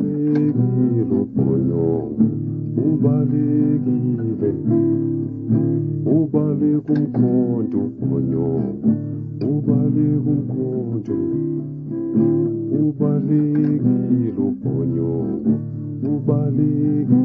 ubalekile ubhonyongo, ubalekile, ubaleka umkhonto ubhonyongo, ubaleka umkhonto, ubalekile ubhonyongo, ubalekile.